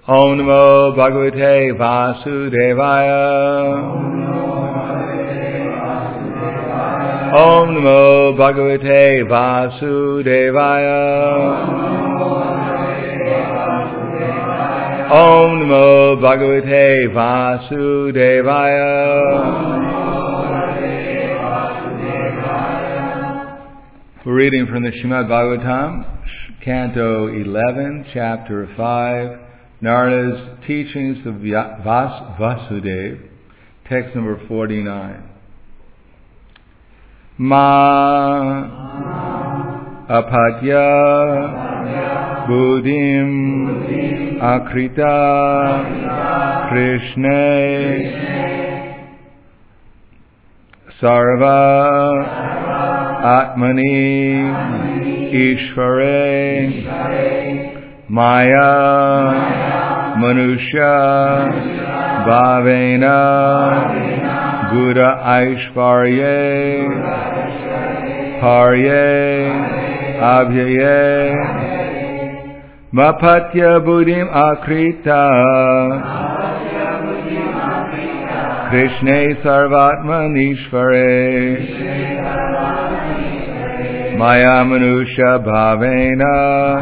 Om Namo Bhagavate Vasudevaya. Om Namo Bhagavate Vasudevaya. Om Namo Bhagavate Vasudevaya. We're reading from the Srimad Bhagavatam, Canto 11, Chapter 5, Narada's Teachings of Vasudeva, text number 49. Ma apatya buddhim akrita Krishna sarva atmani ishvare maya manusha bhavena gura aishvarye parye abhyaye mapatya buddhim akrita Krishna sarvatmanishvare maya manusha bhavena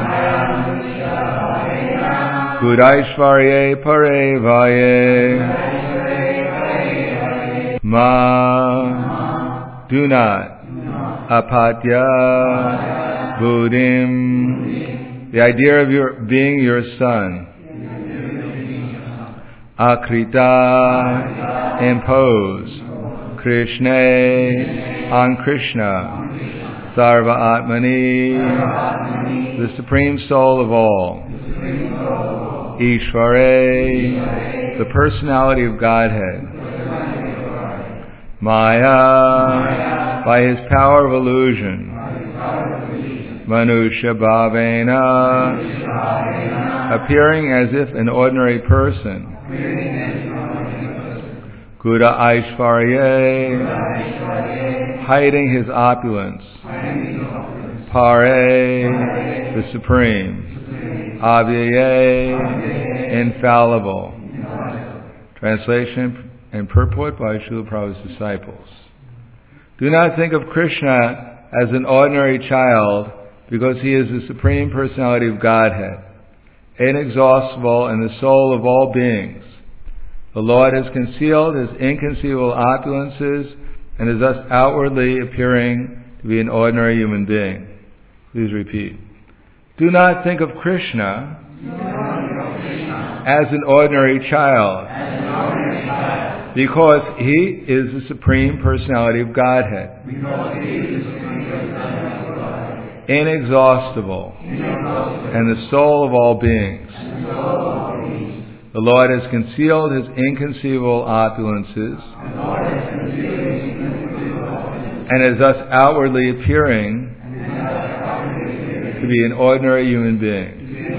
Gudaishvarye parevaye ma do not apatya buddhim, the idea of your being your son, akrita, impose, Krishna, on Krishna, sarva atmani, the supreme soul of all, Ishvare, the personality of Godhead, Maya, by his power of illusion, Manusha Bhavena, appearing as if an ordinary person, Guda Aishvarye, hiding his opulence, Pare, the supreme, Avyaye, infallible. Translation and purport by Srila Prabhupada's disciples. Do not think of Krishna as an ordinary child, because he is the Supreme Personality of Godhead, inexhaustible and the soul of all beings. The Lord has concealed his inconceivable opulences and is thus outwardly appearing to be an ordinary human being. Please repeat. Do not think of Krishna as an ordinary child, because he is the Supreme Personality of Godhead, inexhaustible, and the soul of all beings. The Lord has concealed his inconceivable opulences and is thus outwardly appearing to be an ordinary human being.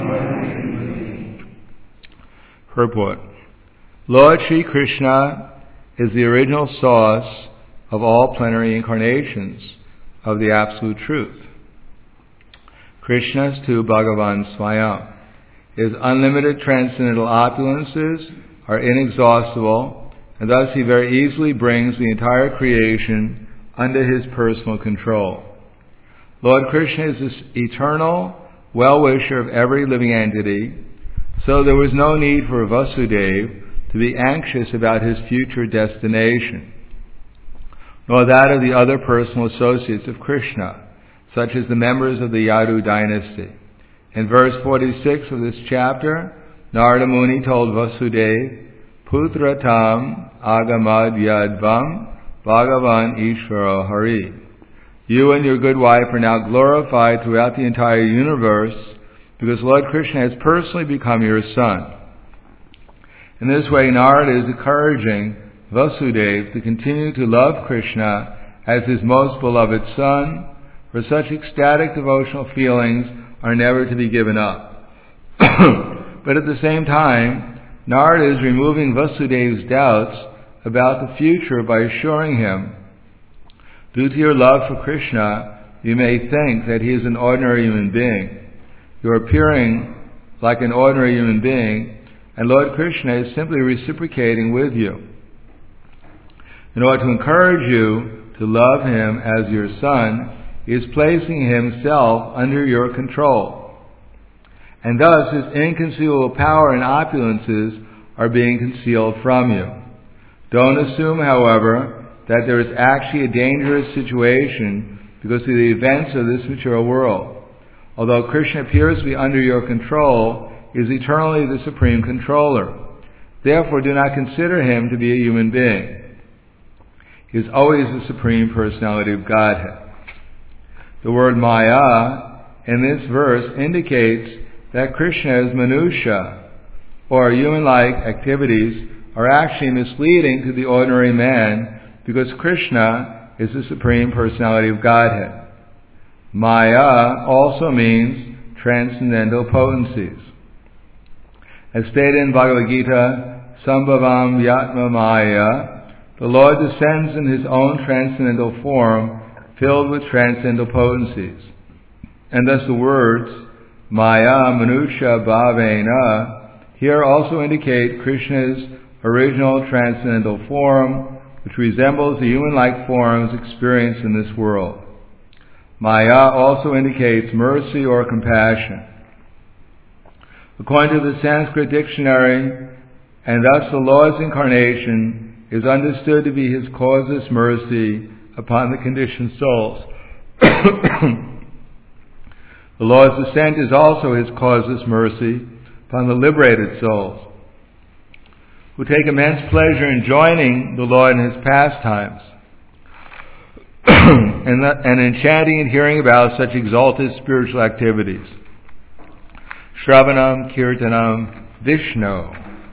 Purport. Lord Sri Krishna is the original source of all plenary incarnations of the Absolute Truth. Krishna's tu Bhagavan Swayam. His unlimited transcendental opulences are inexhaustible, and thus he very easily brings the entire creation under his personal control. Lord Krishna is this eternal well-wisher of every living entity, so there was no need for Vasudeva to be anxious about his future destination, nor that of the other personal associates of Krishna, such as the members of the Yadu dynasty. In verse 46 of this chapter, Narada Muni told Vasudeva, Putratam agamad yadvam Bhagavan Ishvaro Hari. You and your good wife are now glorified throughout the entire universe because Lord Krishna has personally become your son. In this way, Narada is encouraging Vasudeva to continue to love Krishna as his most beloved son, for such ecstatic devotional feelings are never to be given up. But at the same time, Narada is removing Vasudeva's doubts about the future by assuring him, due to your love for Krishna, you may think that he is an ordinary human being. You are appearing like an ordinary human being, and Lord Krishna is simply reciprocating with you. In order to encourage you to love him as your son, he is placing himself under your control. And thus his inconceivable power and opulences are being concealed from you. Don't assume, however, that there is actually a dangerous situation because of the events of this material world. Although Krishna appears to be under your control, he is eternally the supreme controller. Therefore, do not consider him to be a human being. He is always the Supreme Personality of Godhead. The word Maya in this verse indicates that Krishna's Manusha, or human-like activities, are actually misleading to the ordinary man because Krishna is the Supreme Personality of Godhead. Maya also means transcendental potencies. As stated in Bhagavad Gita, Sambhavam Yatma Maya, the Lord descends in his own transcendental form, filled with transcendental potencies. And thus the words, Maya Manusha Bhavena, here also indicate Krishna's original transcendental form, which resembles the human-like forms experienced in this world. Maya also indicates mercy or compassion. According to the Sanskrit dictionary, and thus the Lord's incarnation is understood to be his causeless mercy upon the conditioned souls. The Lord's descent is also his causeless mercy upon the liberated souls, who take immense pleasure in joining the Lord in his pastimes, and in chanting and hearing about such exalted spiritual activities. Shravanam Kirtanam Vishnu.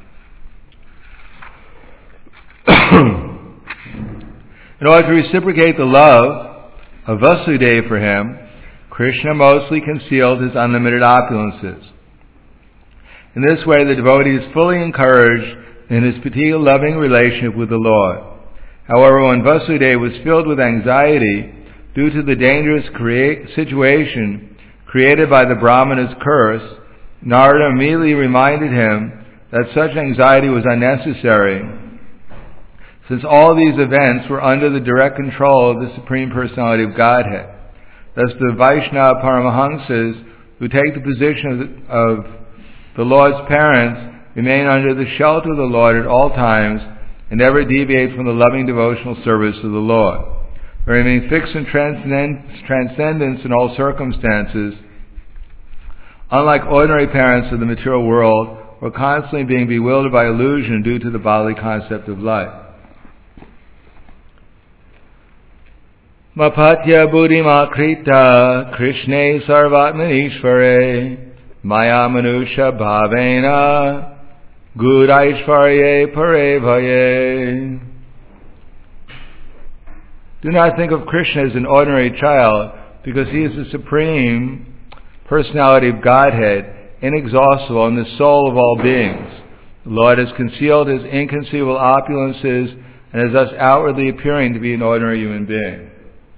In order to reciprocate the love of Vasudeva for him, Krishna mostly concealed his unlimited opulences. In this way, the devotee is fully encouraged in his particular loving relationship with the Lord. However, when Vasudeva was filled with anxiety due to the dangerous situation created by the Brahmana's curse, Narada immediately reminded him that such anxiety was unnecessary, since all these events were under the direct control of the Supreme Personality of Godhead. Thus the Vaishnava Paramahamsas, who take the position of the Lord's parents, remain under the shelter of the Lord at all times and never deviate from the loving devotional service of the Lord. They remain fixed in transcendence in all circumstances, unlike ordinary parents of the material world who are constantly being bewildered by illusion due to the bodily concept of life. Mapatya buddhima krita Krishne sarvatmanishvare Maya manusha bhavena Gudaishvarye parevhaye. Do not think of Krishna as an ordinary child, because he is the Supreme Personality of Godhead, inexhaustible and the soul of all beings. The Lord has concealed his inconceivable opulences and is thus outwardly appearing to be an ordinary human being.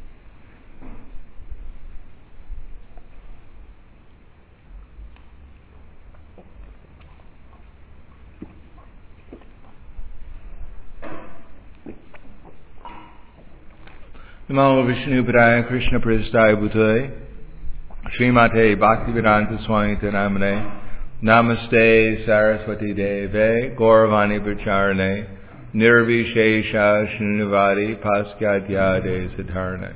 Namo Vishnu Padaya Krishna Prasthaya Bhutale Srimate Bhaktivedanta Swami Namane Namaste Saraswati Deve Gauravani Pracharane Nirvishesha Shrunivadi Paskyatyade Siddharne.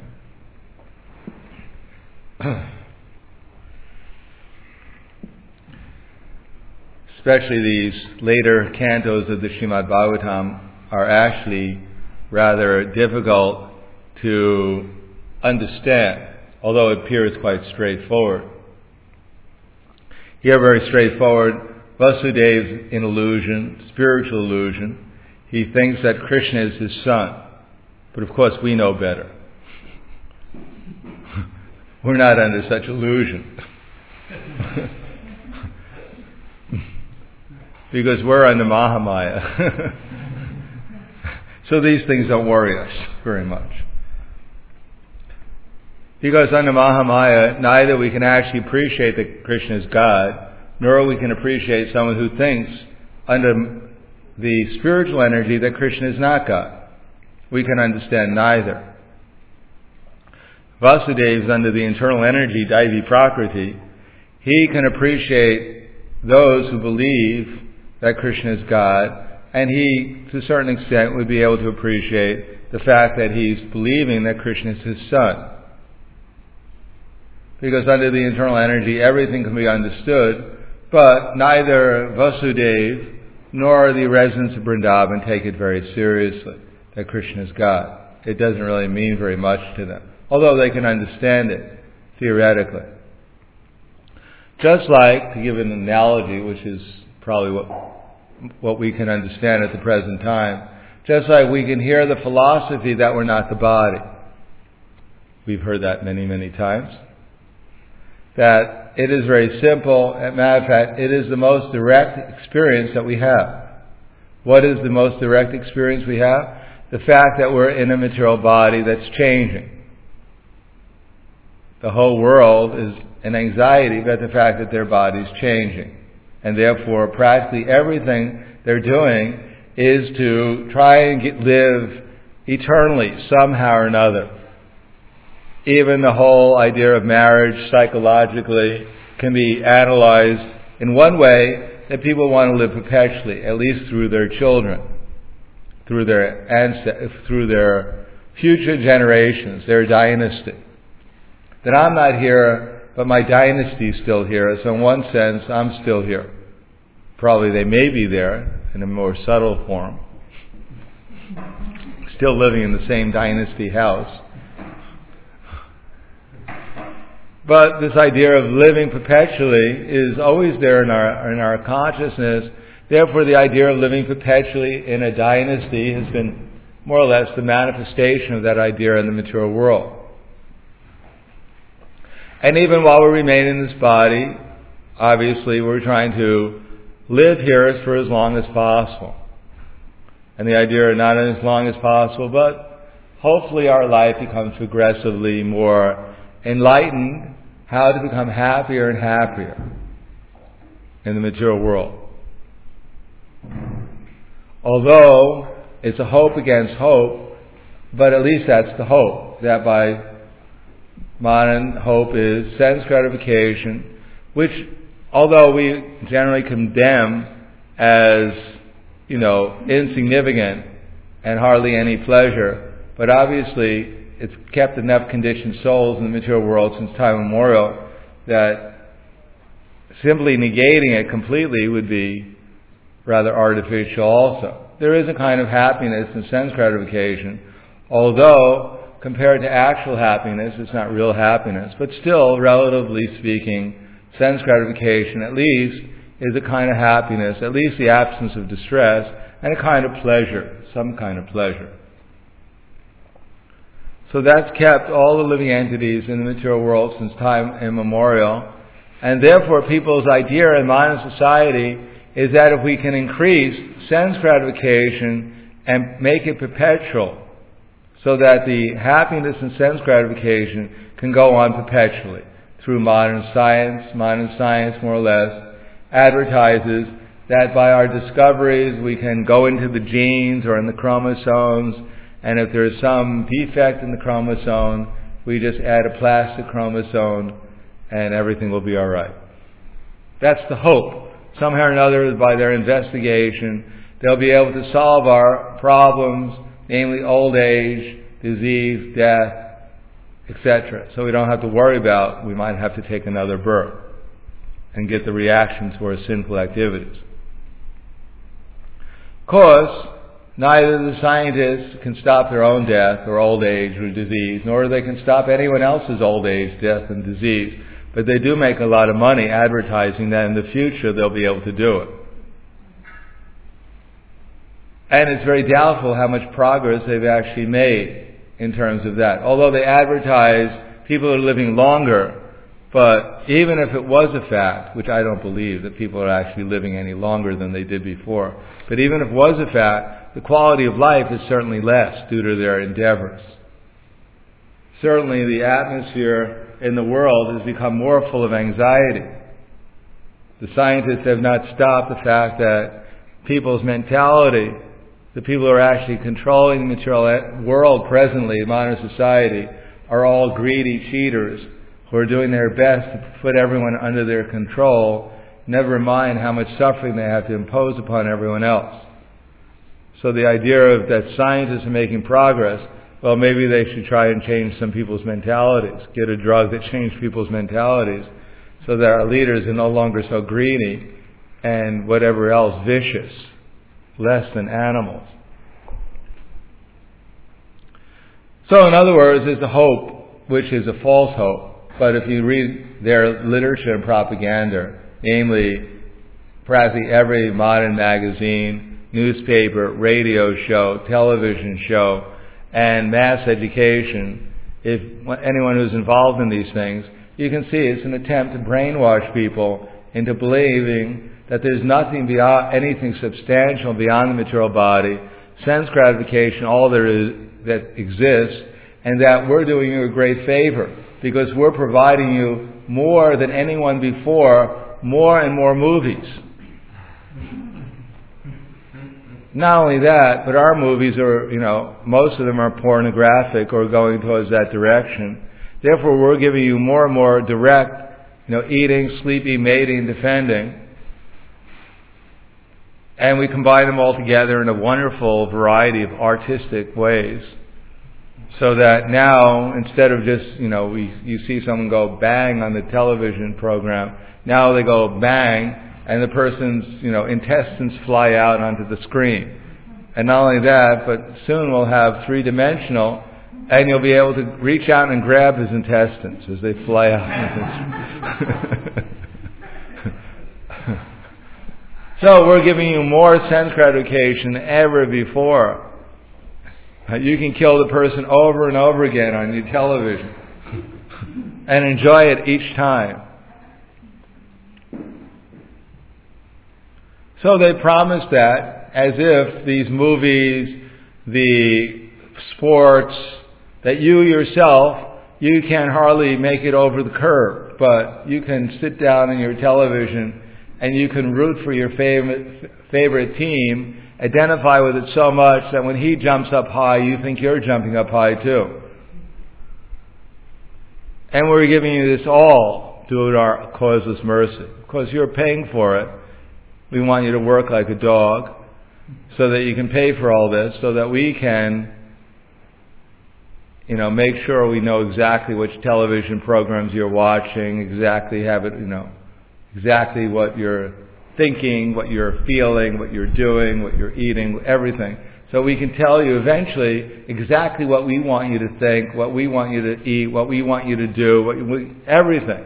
Especially these later cantos of the Srimad Bhagavatam are actually rather difficult to understand, although it appears quite straightforward. Here, very straightforward, Vasudeva's in illusion, spiritual illusion. He thinks that Krishna is his son, but of course we know better. We're not under such illusion. Because we're under Mahamaya. So these things don't worry us very much. Because under Mahamaya, neither we can actually appreciate that Krishna is God, nor we can appreciate someone who thinks under the spiritual energy that Krishna is not God. We can understand neither. Vasudeva is under the internal energy, Daivi Prakriti. He can appreciate those who believe that Krishna is God, and he, to a certain extent, would be able to appreciate the fact that he's believing that Krishna is his son. Because under the internal energy, everything can be understood, but neither Vasudeva nor the residents of Vrindavan take it very seriously, that Krishna is God. It doesn't really mean very much to them, although they can understand it, theoretically. Just like, to give an analogy, which is probably what we can understand at the present time, just like we can hear the philosophy that we're not the body. We've heard that many, many times. That it is very simple. As a matter of fact, it is the most direct experience that we have. What is the most direct experience we have? The fact that we're in a material body that's changing. The whole world is in anxiety about the fact that their body's changing. And therefore, practically everything they're doing is to try and live eternally, somehow or another. Even the whole idea of marriage, psychologically, can be analyzed in one way, that people want to live perpetually, at least through their children, through their future generations, their dynasty. That I'm not here, but my dynasty is still here, so in one sense, I'm still here. Probably they may be there in a more subtle form, still living in the same dynasty house. But this idea of living perpetually is always there in our consciousness. Therefore, the idea of living perpetually in a dynasty has been more or less the manifestation of that idea in the material world. And even while we remain in this body, obviously we're trying to live here for as long as possible. And the idea not as long as possible, but hopefully our life becomes progressively more enlightened, how to become happier and happier in the material world. Although it's a hope against hope, but at least that's the hope, that by modern hope is sense gratification, which, although we generally condemn as, insignificant and hardly any pleasure, but obviously it's kept enough conditioned souls in the material world since time immemorial that simply negating it completely would be rather artificial also. There is a kind of happiness in sense gratification, although compared to actual happiness, it's not real happiness, but still, relatively speaking, sense gratification at least is a kind of happiness, at least the absence of distress, and a kind of pleasure, some kind of pleasure. So that's kept all the living entities in the material world since time immemorial, and therefore people's idea in modern society is that if we can increase sense gratification and make it perpetual, so that the happiness and sense gratification can go on perpetually through modern science. Modern science, more or less, advertises that by our discoveries we can go into the genes or in the chromosomes, and if there's some defect in the chromosome, we just add a plastic chromosome and everything will be all right. That's the hope. Somehow or another, by their investigation, they'll be able to solve our problems, namely old age, disease, death, etc. So we don't have to worry about we might have to take another birth and get the reaction to our sinful activities. Of course, neither the scientists can stop their own death or old age or disease, nor they can stop anyone else's old age, death, and disease. But they do make a lot of money advertising that in the future they'll be able to do it. And it's very doubtful how much progress they've actually made in terms of that. Although they advertise people are living longer, but even if it was a fact, which I don't believe that people are actually living any longer than they did before, but even if it was a fact, the quality of life is certainly less due to their endeavors. Certainly the atmosphere in the world has become more full of anxiety. The scientists have not stopped the fact that people's mentality, the people who are actually controlling the material world presently in modern society, are all greedy cheaters who are doing their best to put everyone under their control, never mind how much suffering they have to impose upon everyone else. So the idea of that scientists are making progress, well, maybe they should try and change some people's mentalities, get a drug that changes people's mentalities so that our leaders are no longer so greedy and whatever else vicious, less than animals. So in other words, there's a hope, which is a false hope. But if you read their literature and propaganda, namely practically every modern magazine, newspaper, radio show, television show, and mass education, if anyone who's involved in these things, you can see it's an attempt to brainwash people into believing that there's nothing beyond, anything substantial beyond the material body, sense gratification, all there is that exists, and that we're doing you a great favor because we're providing you more than anyone before, more and more movies. Not only that, but our movies are, most of them are pornographic or going towards that direction. Therefore, we're giving you more and more direct, eating, sleeping, mating, defending. And we combine them all together in a wonderful variety of artistic ways. So that now, instead of just, you see someone go bang on the television program, now they go bang, and the person's, intestines fly out onto the screen. And not only that, but soon we'll have three-dimensional, and you'll be able to reach out and grab his intestines as they fly out. So we're giving you more sense gratification than ever before. You can kill the person over and over again on your television and enjoy it each time. So they promise that as if these movies, the sports, that you yourself, you can hardly make it over the curb, but you can sit down on your television and you can root for your favorite team, identify with it so much that when he jumps up high, you think you're jumping up high too. And we're giving you this all due to our causeless mercy. Because you're paying for it. We want you to work like a dog so that you can pay for all this, so that we can, make sure we know exactly which television programs you're watching, exactly have it, exactly what you're thinking, what you're feeling, what you're doing, what you're eating, everything. So we can tell you eventually exactly what we want you to think, what we want you to eat, what we want you to do, everything.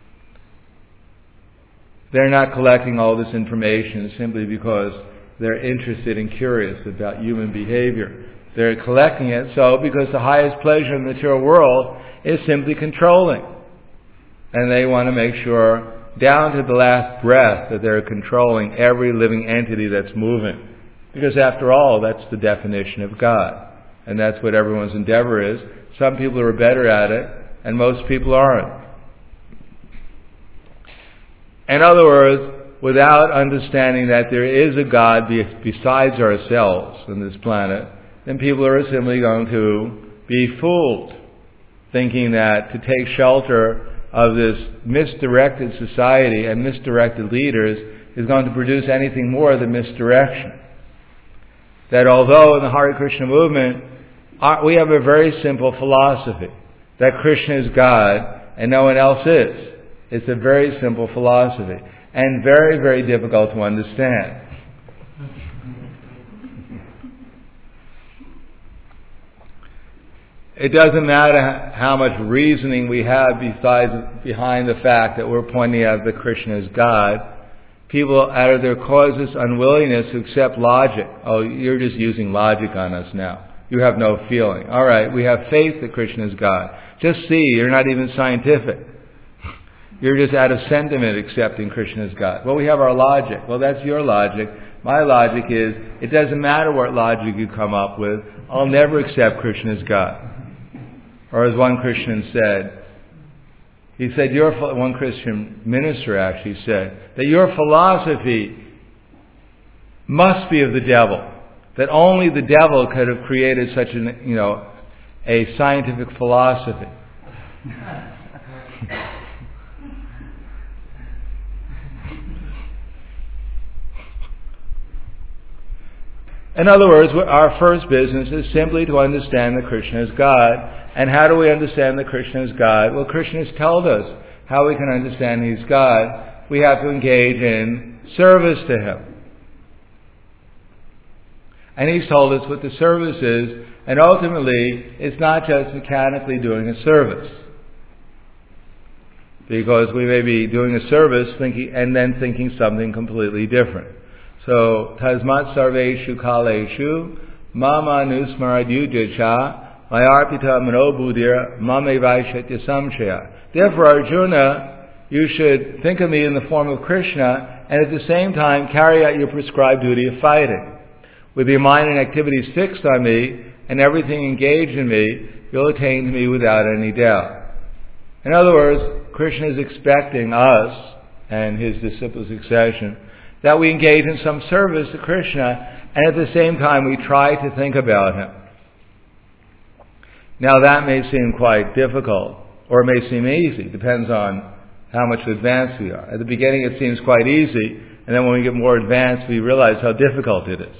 They're not collecting all this information simply because they're interested and curious about human behavior. They're collecting it because the highest pleasure in the material world is simply controlling. And they want to make sure, down to the last breath, that they're controlling every living entity that's moving. Because after all, that's the definition of God. And that's what everyone's endeavor is. Some people are better at it, and most people aren't. In other words, without understanding that there is a God besides ourselves on this planet, then people are simply going to be fooled, thinking that to take shelter of this misdirected society and misdirected leaders is going to produce anything more than misdirection. That although in the Hare Krishna movement, we have a very simple philosophy, that Krishna is God and no one else is. It's a very simple philosophy and very, very difficult to understand. It doesn't matter how much reasoning we have behind the fact that we're pointing out that Krishna is God. People, out of their causeless unwillingness to accept logic, oh, you're just using logic on us now. You have no feeling. All right, we have faith that Krishna is God. Just see, you're not even scientific. You're just out of sentiment accepting Krishna as God. Well, we have our logic. Well, that's your logic. My logic is, it doesn't matter what logic you come up with, I'll never accept Krishna as God. Or as one Christian said, one Christian minister actually said, that your philosophy must be of the devil. That only the devil could have created such a scientific philosophy. In other words, our first business is simply to understand that Krishna is God. And how do we understand that Krishna is God? Well, Krishna has told us how we can understand He's God. We have to engage in service to Him. And He's told us what the service is, and ultimately, it's not just mechanically doing a service. Because we may be doing a service and then thinking something completely different. So, tasmat sarveshu kaleshu mama nusmaradyujacha mayarpita manobuddhir mame vaishyatya samshaya. Therefore, Arjuna, you should think of me in the form of Krishna and at the same time carry out your prescribed duty of fighting. With your mind and activities fixed on me and everything engaged in me, you'll attain to me without any doubt. In other words, Krishna is expecting us and His disciple succession that we engage in some service to Krishna, and at the same time we try to think about Him. Now that may seem quite difficult, or it may seem easy, depends on how much advanced we are. At the beginning it seems quite easy, and then when we get more advanced we realize how difficult it is.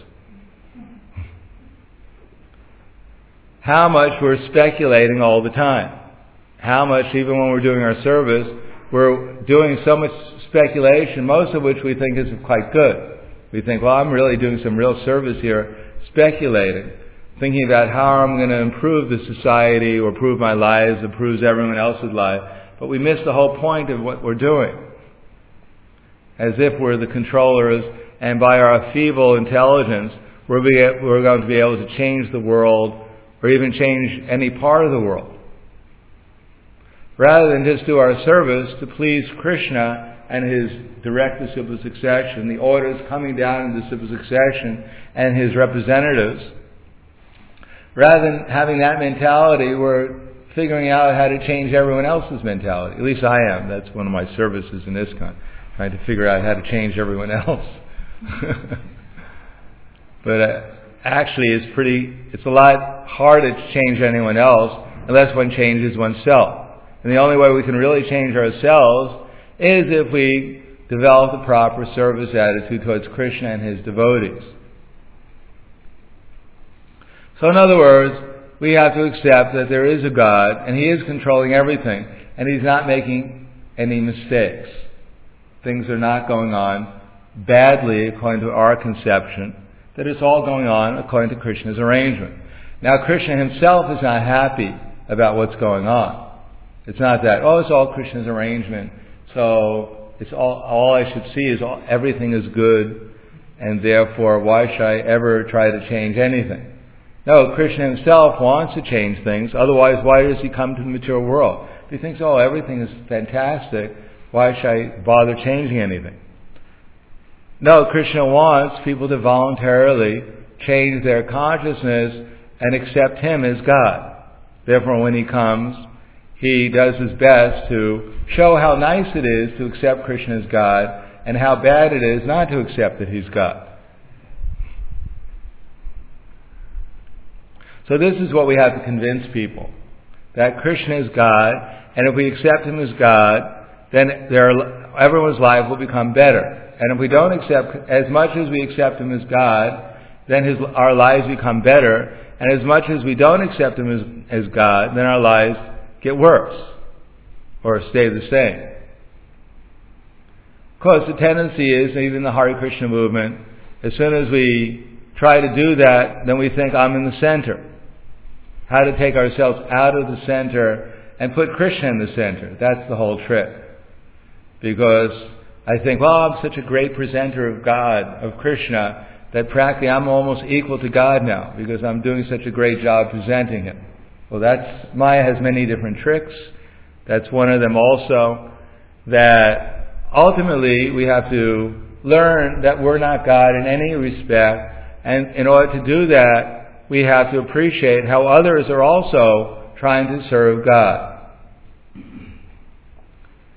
How much we're speculating all the time. How much, even when we're doing our service, we're doing so much speculation, most of which we think is quite good. We think, well, I'm really doing some real service here, speculating, thinking about how I'm going to improve the society or improve my lives, improve everyone else's life. But we miss the whole point of what we're doing. As if we're the controllers, and by our feeble intelligence, we're going to be able to change the world, or even change any part of the world. Rather than just do our service to please Krishna and His direct disciple succession, the orders coming down in disciple succession and His representatives, rather than having that mentality, we're figuring out how to change everyone else's mentality. At least I am. That's one of my services in ISKCON, trying to figure out how to change everyone else. But actually it's a lot harder to change anyone else unless one changes oneself. And the only way we can really change ourselves is if we develop the proper service attitude towards Krishna and His devotees. So in other words, we have to accept that there is a God, and He is controlling everything, and He's not making any mistakes. Things are not going on badly according to our conception, that it's all going on according to Krishna's arrangement. Now Krishna Himself is not happy about what's going on. It's not that, it's all Krishna's arrangement, so it's all I should see is everything is good, and therefore why should I ever try to change anything? No, Krishna Himself wants to change things, otherwise why does He come to the material world? If He thinks, everything is fantastic, why should I bother changing anything? No, Krishna wants people to voluntarily change their consciousness and accept Him as God. Therefore when He comes, He does His best to show how nice it is to accept Krishna as God and how bad it is not to accept that He's God. So this is what we have to convince people, that Krishna is God, and if we accept Him as God, then everyone's life will become better. And if we don't accept, as much as we accept Him as God, then our lives become better, and as much as we don't accept Him as God, then our lives get worse, or stay the same. Of course, the tendency is, even the Hare Krishna movement, as soon as we try to do that, then we think, I'm in the center. How to take ourselves out of the center and put Krishna in the center. That's the whole trick. Because I think, I'm such a great presenter of God, of Krishna, that practically I'm almost equal to God now, because I'm doing such a great job presenting Him. Well, Maya has many different tricks. That's one of them also, that ultimately we have to learn that we're not God in any respect, and in order to do that, we have to appreciate how others are also trying to serve God.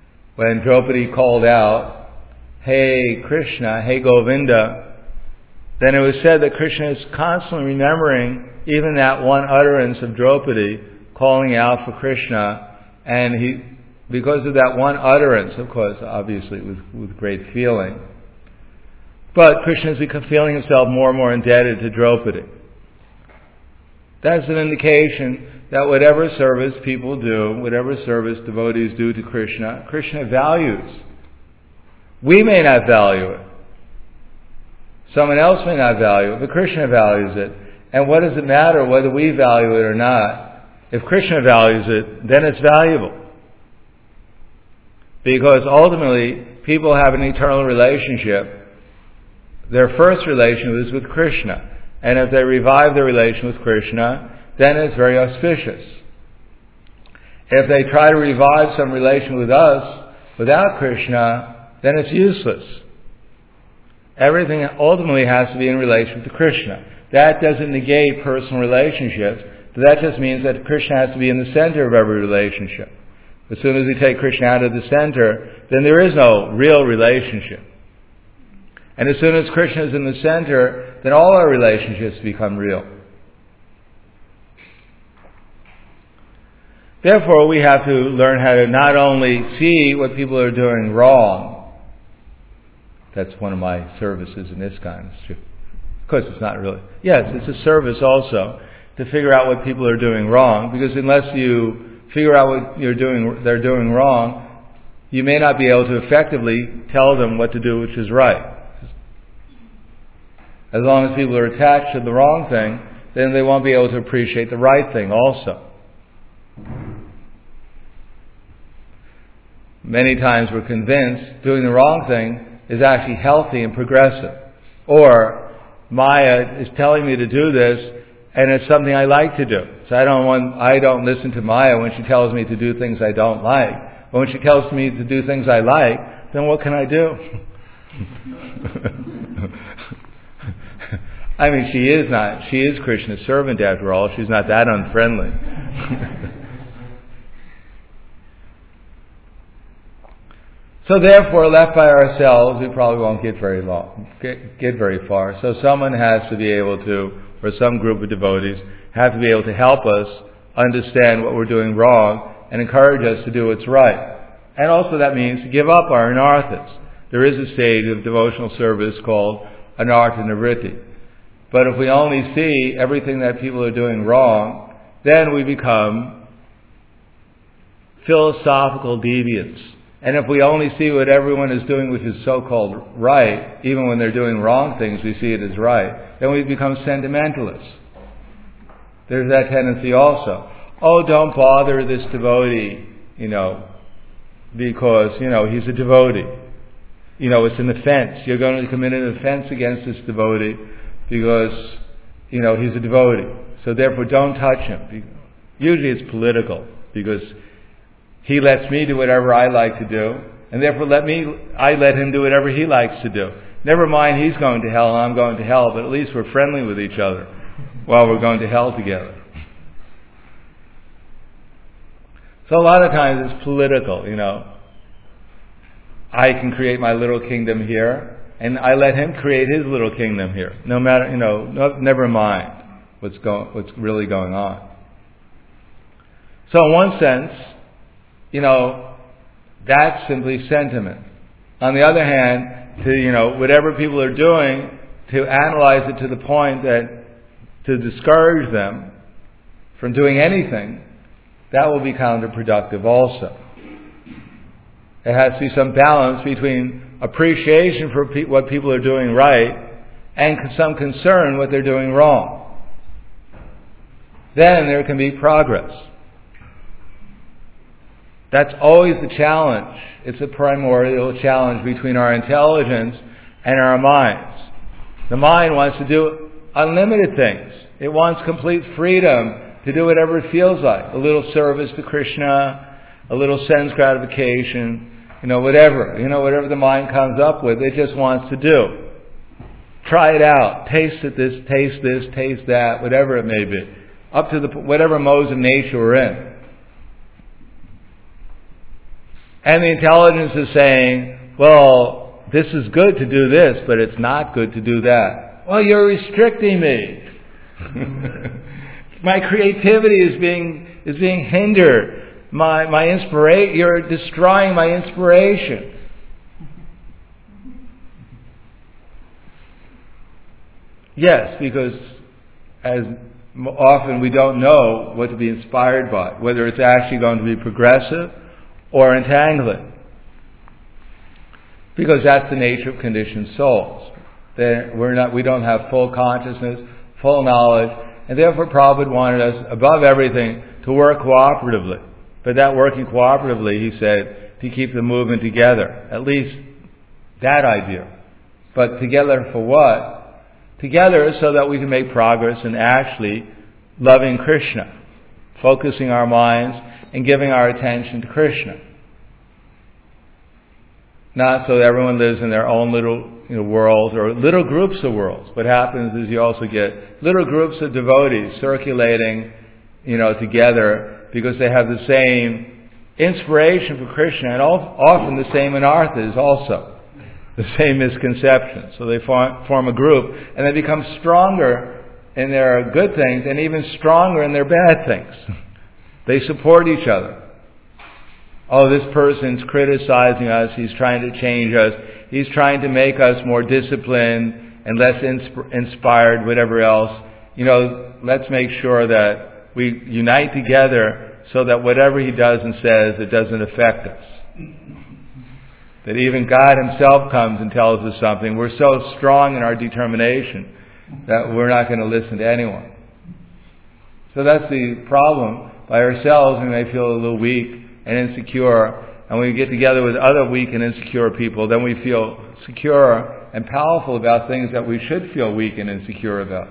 When Draupadi called out, "Hey Krishna, hey Govinda," then it was said that Krishna is constantly remembering even that one utterance of Draupadi, calling out for Krishna, and because of that one utterance, of course, obviously with great feeling, but Krishna is feeling himself more and more indebted to Draupadi. That's an indication that whatever service people do, whatever service devotees do to Krishna, Krishna values. We may not value it. Someone else may not value it, but Krishna values it. And what does it matter whether we value it or not? If Krishna values it, then it's valuable. Because ultimately, people have an eternal relationship. Their first relation is with Krishna. And if they revive their relation with Krishna, then it's very auspicious. If they try to revive some relation with us without Krishna, then it's useless. Everything ultimately has to be in relation to Krishna. That doesn't negate personal relationships, but that just means that Krishna has to be in the center of every relationship. As soon as we take Krishna out of the center, then there is no real relationship. And as soon as Krishna is in the center, then all our relationships become real. Therefore, we have to learn how to not only see what people are doing wrong. That's one of my services in ISKCON. Of course, it's not really. Yes, it's a service also to figure out what people are doing wrong, because unless you figure out what they're doing wrong, you may not be able to effectively tell them what to do which is right. As long as people are attached to the wrong thing, then they won't be able to appreciate the right thing also. Many times we're convinced doing the wrong thing is actually healthy and progressive. Or Maya is telling me to do this, and it's something I like to do. So I don't listen to Maya when she tells me to do things I don't like. But when she tells me to do things I like, then what can I do? I mean, she is Krishna's servant after all. She's not that unfriendly. So therefore, left by ourselves, we probably won't get very far. So someone has to be able to, or some group of devotees, have to be able to help us understand what we're doing wrong and encourage us to do what's right. And also that means to give up our anarthas. There is a stage of devotional service called anartha nivritti. But if we only see everything that people are doing wrong, then we become philosophical deviants. And if we only see what everyone is doing which is so-called right, even when they're doing wrong things, we see it as right, then we become sentimentalists. There's that tendency also. Oh, don't bother this devotee, because, he's a devotee. It's an offense. You're going to commit an offense against this devotee because, he's a devotee. So therefore, don't touch him. Usually it's political, because he lets me do whatever I like to do, and therefore I let him do whatever he likes to do. Never mind he's going to hell and I'm going to hell, but at least we're friendly with each other while we're going to hell together. So a lot of times it's political, I can create my little kingdom here, and I let him create his little kingdom here. No matter, never mind what's really going on. So in one sense, that's simply sentiment. On the other hand, to, whatever people are doing, to analyze it to the point that to discourage them from doing anything, that will be counterproductive also. There has to be some balance between appreciation for what people are doing right and some concern what they're doing wrong. Then there can be progress. That's always the challenge. It's a primordial challenge between our intelligence and our minds. The mind wants to do unlimited things. It wants complete freedom to do whatever it feels like. A little service to Krishna, a little sense gratification, whatever the mind comes up with, it just wants to do. Try it out. Taste this, taste that, whatever it may be. Up to whatever modes of nature we're in. And the intelligence is saying, well, this is good to do this, but it's not good to do that. Well, you're restricting me. My creativity is being hindered. You're destroying my inspiration. Yes, because as often we don't know what to be inspired by, whether it's actually going to be progressive or entangling. Because that's the nature of conditioned souls. We don't have full consciousness, full knowledge, and therefore Prabhupada wanted us, above everything, to work cooperatively. But that working cooperatively, he said, to keep the movement together. At least that idea. But together for what? Together so that we can make progress in actually loving Krishna, focusing our minds and giving our attention to Krishna. Not so that everyone lives in their own little worlds or little groups of worlds. What happens is you also get little groups of devotees circulating, together because they have the same inspiration for Krishna and often the same anarthas also. The same misconceptions. So they form a group and they become stronger in their good things and even stronger in their bad things. They support each other. Oh, this person's criticizing us. He's trying to change us. He's trying to make us more disciplined and less inspired, whatever else. Let's make sure that we unite together so that whatever he does and says, it doesn't affect us. That even God himself comes and tells us something. We're so strong in our determination that we're not going to listen to anyone. So that's the problem. By ourselves, we may feel a little weak and insecure. And when we get together with other weak and insecure people, then we feel secure and powerful about things that we should feel weak and insecure about.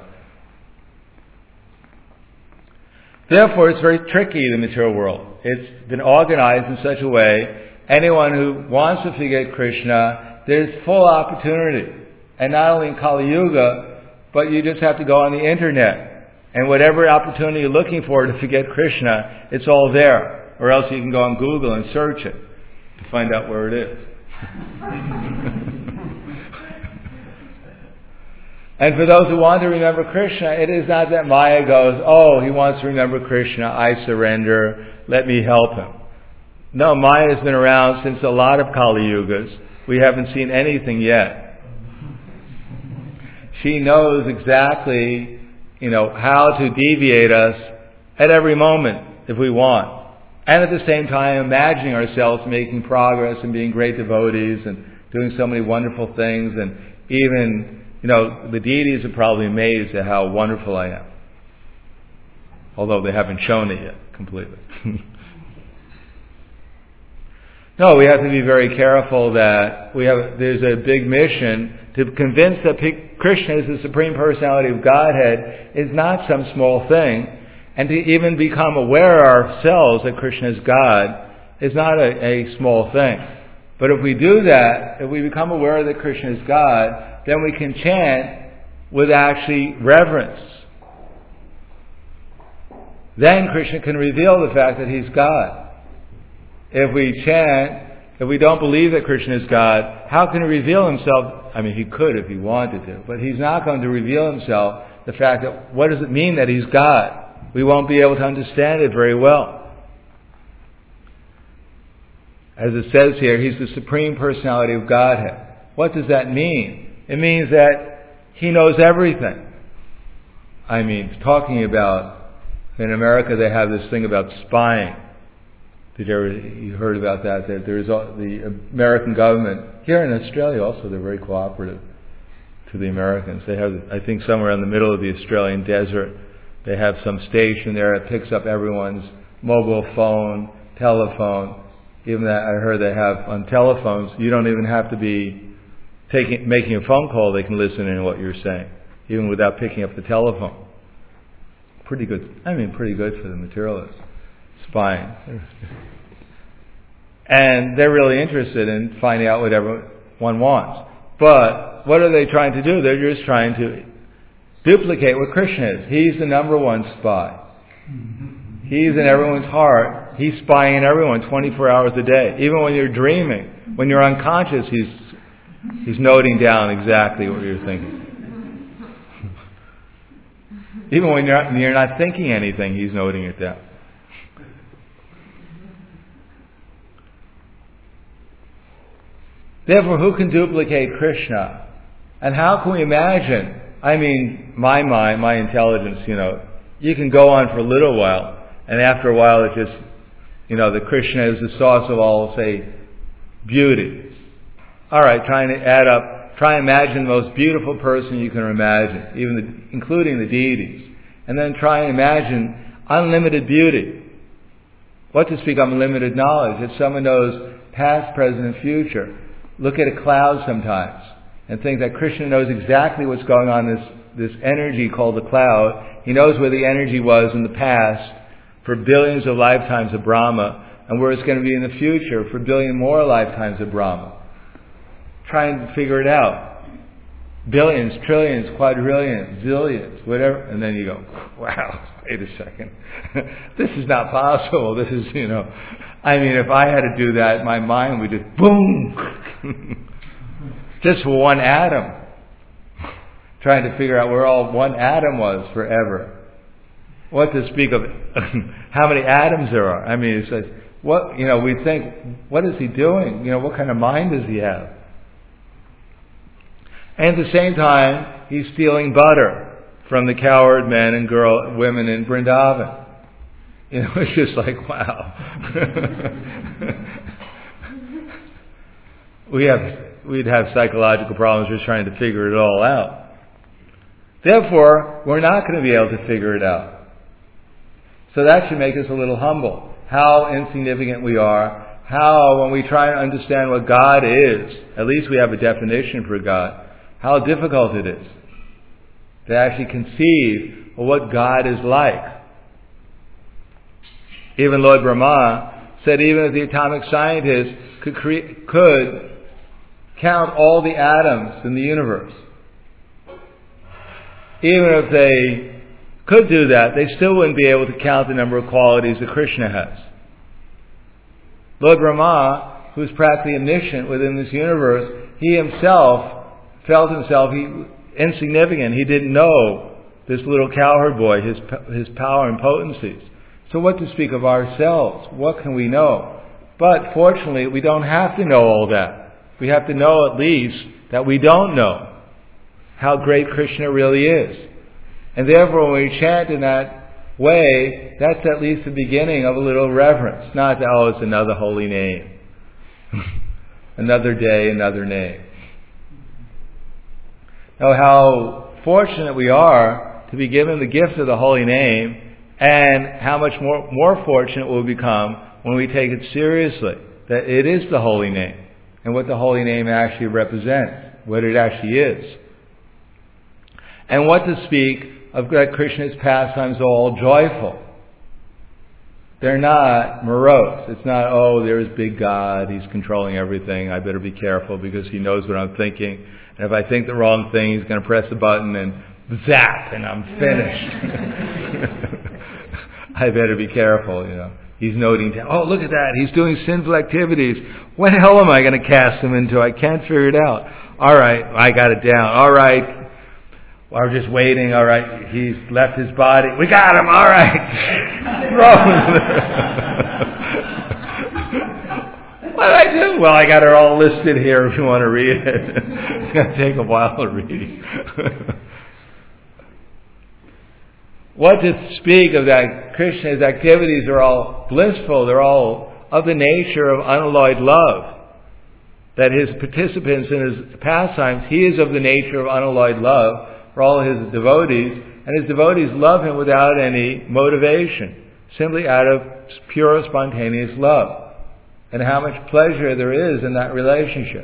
Therefore, it's very tricky, the material world. It's been organized in such a way, anyone who wants to forget Krishna, there's full opportunity. And not only in Kali Yuga, but you just have to go on the internet. And whatever opportunity you're looking for to forget Krishna, it's all there. Or else you can go on Google and search it to find out where it is. And for those who want to remember Krishna, it is not that Maya goes, oh, he wants to remember Krishna, I surrender, let me help him. No, Maya has been around since a lot of Kali Yugas. We haven't seen anything yet. She knows exactly, how to deviate us at every moment if we want. And at the same time, imagining ourselves making progress and being great devotees and doing so many wonderful things. And even, the deities are probably amazed at how wonderful I am. Although they haven't shown it yet completely. No, we have to be very careful that there's a big mission to convince that Krishna is the Supreme Personality of Godhead is not some small thing, and to even become aware ourselves that Krishna is God is not a small thing. But if we do that, if we become aware that Krishna is God, then we can chant with actually reverence. Then Krishna can reveal the fact that He's God. If we chant, if we don't believe that Krishna is God, how can He reveal Himself? I mean, He could if He wanted to, but He's not going to reveal Himself, the fact that, what does it mean that He's God? We won't be able to understand it very well. As it says here, He's the Supreme Personality of Godhead. What does that mean? It means that He knows everything. I mean, talking about, in America they have this thing about spying. You heard about that? There's the American government, here in Australia also, they're very cooperative to the Americans. They have, I think somewhere in the middle of the Australian desert, they have some station there that picks up everyone's mobile phone, telephone. Even that, I heard they have on telephones, you don't even have to be making a phone call, they can listen in what you're saying, even without picking up the telephone. Pretty good for the materialists. Spying. And they're really interested in finding out what everyone wants. But what are they trying to do? They're just trying to duplicate what Krishna is. He's the number one spy. He's in everyone's heart. He's spying in everyone 24 hours a day. Even when you're dreaming, when you're unconscious, he's noting down exactly what you're thinking. Even when you're not thinking anything, He's noting it down. Therefore, who can duplicate Krishna? And how can we imagine? I mean, my mind, my intelligence, you can go on for a little while, and after a while it just, the Krishna is the source of all, say, beauty. All right, try and imagine the most beautiful person you can imagine, including the deities. And then try and imagine unlimited beauty. What to speak of unlimited knowledge? If someone knows past, present, and future, look at a cloud sometimes and think that Krishna knows exactly what's going on in this energy called the cloud. He knows where the energy was in the past for billions of lifetimes of Brahma, and where it's going to be in the future for a billion more lifetimes of Brahma. Try and figure it out. Billions, trillions, quadrillions, zillions, whatever. And then you go, wow, wait a second. This is not possible. This is, if I had to do that, my mind would just boom. Just for one atom. Trying to figure out where all one atom was forever. What to speak of how many atoms there are. It's like, we think, what is he doing? What kind of mind does he have? And at the same time, he's stealing butter from the cowherd men and women in Vrindavan. It's just like, wow. We'd have psychological problems just trying to figure it all out. Therefore, we're not going to be able to figure it out. So that should make us a little humble. How insignificant we are. How, when we try and understand what God is, at least we have a definition for God, how difficult it is to actually conceive of what God is like. Even Lord Brahma said even if the atomic scientists could count all the atoms in the universe, even if they could do that, they still wouldn't be able to count the number of qualities that Krishna has. Lord Brahma, who's practically omniscient within this universe, he himself felt himself insignificant. He didn't know this little cowherd boy, his power and potencies. So what to speak of ourselves? What can we know? But fortunately, we don't have to know all that. We have to know at least that we don't know how great Krishna really is. And therefore, when we chant in that way, that's at least the beginning of a little reverence. Not that, it's another holy name. Another day, another name. Now, how fortunate we are to be given the gift of the holy name, and how much more fortunate we'll become when we take it seriously, that it is the holy name, and what the holy name actually represents, what it actually is. And what to speak of that Krishna's pastimes are all joyful. They're not morose. It's not, there's big God, he's controlling everything, I better be careful because he knows what I'm thinking. And if I think the wrong thing, he's going to press the button and zap, and I'm finished. I better be careful, He's noting down, look at that, he's doing sinful activities. What the hell am I going to cast him into? I can't figure it out. All right, I got it down. All right, we're just waiting. All right, he's left his body. We got him. All right. What did I do? Well, I got it all listed here if you want to read it. It's going to take a while to read. What to speak of that? Krishna's activities are all blissful. They're all of the nature of unalloyed love. That his participants in his pastimes, he is of the nature of unalloyed love for all his devotees, and his devotees love him without any motivation, simply out of pure spontaneous love. And how much pleasure there is in that relationship.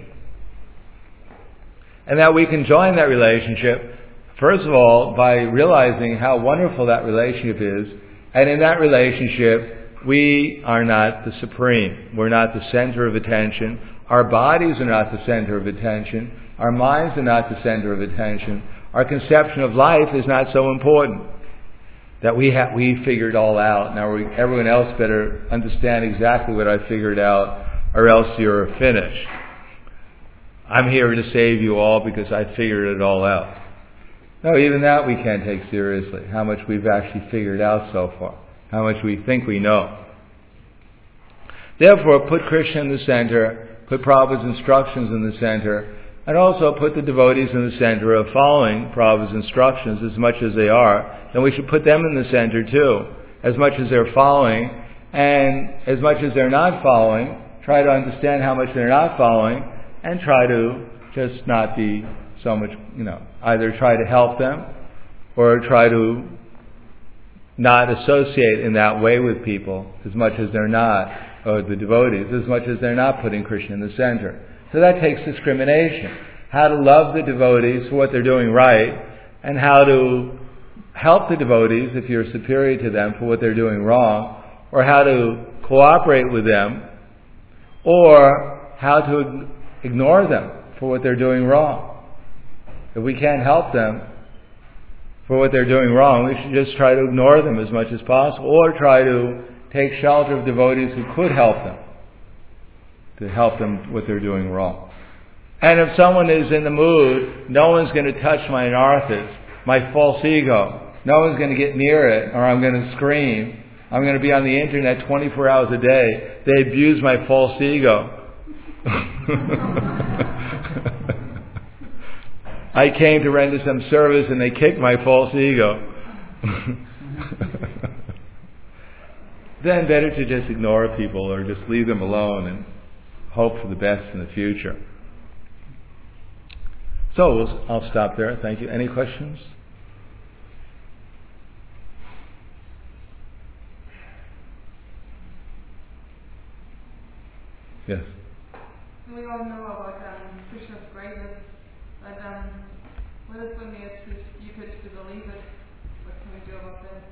And that we can join that relationship, first of all, by realizing how wonderful that relationship is. And in that relationship, we are not the supreme. We're not the center of attention. Our bodies are not the center of attention. Our minds are not the center of attention. Our conception of life is not so important. That we figured it all out. Now everyone else better understand exactly what I figured out, or else you're finished. I'm here to save you all because I figured it all out. No, even that we can't take seriously, how much we've actually figured out so far, how much we think we know. Therefore, put Krishna in the center, put Prabhupada's instructions in the center, and also put the devotees in the center of following Prabhupada's instructions as much as they are. Then we should put them in the center too, as much as they're following, and as much as they're not following, try to understand how much they're not following, and try to just not be so much, either try to help them, or try to not associate in that way with people as much as they're not, or the devotees, as much as they're not putting Krishna in the center. So that takes discrimination. How to love the devotees for what they're doing right, and how to help the devotees, if you're superior to them, for what they're doing wrong, or how to cooperate with them, or how to ignore them for what they're doing wrong. If we can't help them for what they're doing wrong, we should just try to ignore them as much as possible, or try to take shelter of devotees who could help them, to help them what they're doing wrong. And if someone is in the mood, no one's going to touch my anarthas, my false ego. No one's going to get near it, or I'm going to scream. I'm going to be on the internet 24 hours a day. They abuse my false ego. I came to render some service and they kicked my false ego. Then better to just ignore people or just leave them alone and hope for the best in the future. So I'll stop there. Thank you. Any questions? Yes. We all know about Krishna's greatness, but what is when you could believe it? What can we do about that?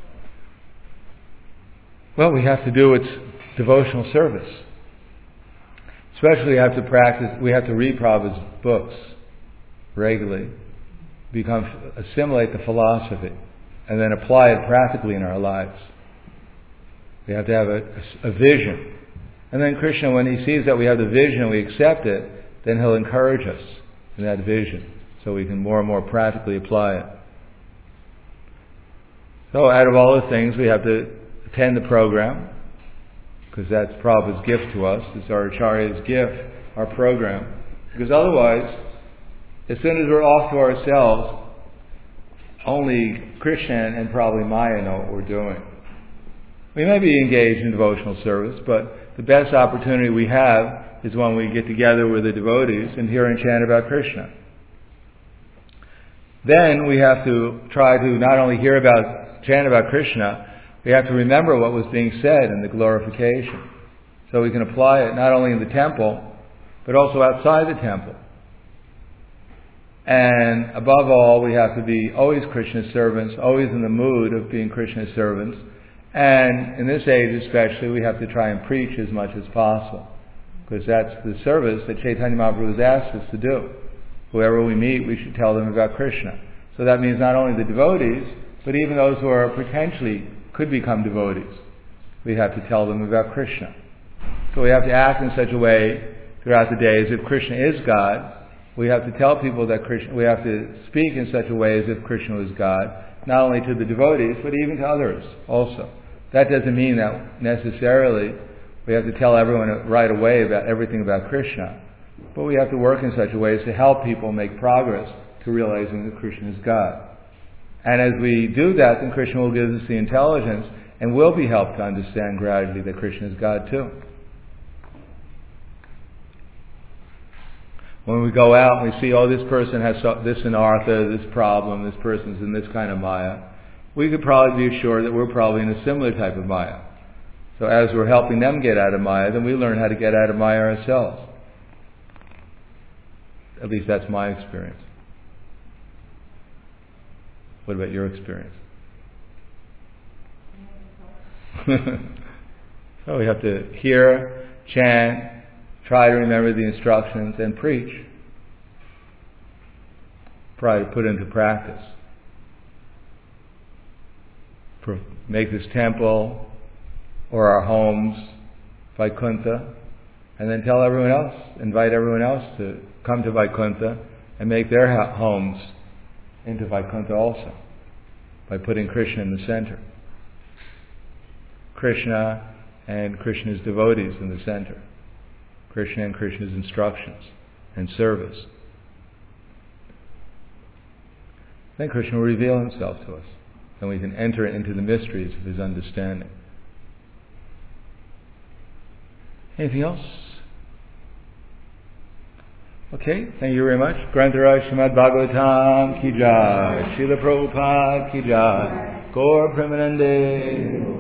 Well, we have to do its devotional service. Especially we have to practice, we have to read Prabhupada's books regularly, assimilate the philosophy, and then apply it practically in our lives. We have to have a vision. And then Krishna, when he sees that we have the vision and we accept it, then he'll encourage us in that vision so we can more and more practically apply it. So out of all the things, we have to attend the program, because that's Prabhupada's gift to us. It's our Acharya's gift, our program. Because otherwise, as soon as we're off to ourselves, only Krishna and probably Maya know what we're doing. We may be engaged in devotional service, but the best opportunity we have is when we get together with the devotees and hear and chant about Krishna. Then we have to try to not only chant about Krishna, we have to remember what was being said in the glorification. So we can apply it not only in the temple, but also outside the temple. And above all, we have to be always Krishna's servants, always in the mood of being Krishna's servants. And in this age especially, we have to try and preach as much as possible, because that's the service that Chaitanya Mahaprabhu has asked us to do. Whoever we meet, we should tell them about Krishna. So that means not only the devotees, but even those who are potentially could become devotees. We have to tell them about Krishna. So we have to act in such a way throughout the day as if Krishna is God. We have to tell people that Krishna, we have to speak in such a way as if Krishna is God, not only to the devotees, but even to others also. That doesn't mean that necessarily we have to tell everyone right away about everything about Krishna, but we have to work in such a way as to help people make progress to realizing that Krishna is God. And as we do that, then Krishna will give us the intelligence and will be helped to understand gradually that Krishna is God too. When we go out and we see, this person has this anartha, this problem, this person's in this kind of maya, we could probably be assured that we're probably in a similar type of maya. So as we're helping them get out of maya, then we learn how to get out of maya ourselves. At least that's my experience. What about your experience? So we have to hear, chant, try to remember the instructions, and preach. Try to put into practice. Make this temple or our homes Vaikuntha, and then tell everyone else, invite everyone else to come to Vaikuntha and make their homes into Vaikuntha also, by putting Krishna in the center. Krishna and Krishna's devotees in the center. Krishna and Krishna's instructions and service. Then Krishna will reveal himself to us, and we can enter into the mysteries of his understanding. Anything else? Okay, thank you very much. Grantaraj Srimad Bhagavatam ki jai, Srila Prabhupada ki jai, Gaur Premanande.